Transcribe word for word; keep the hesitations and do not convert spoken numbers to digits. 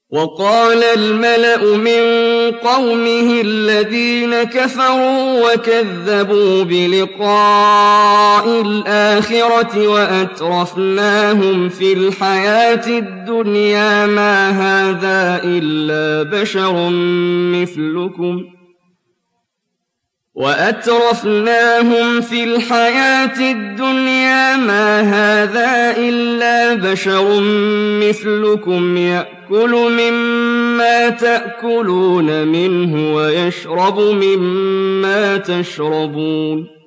وقال الملأ من قومه الذين كفروا وكذبوا بلقاء الآخرة وأترفناهم في الحياة الدنيا ما هذا إلا بشر مثلكم وأترفناهم في الحياة الدنيا ما هذا إلا بشر مثلكم يأكل مما تأكلون منه ويشرب مما تشربون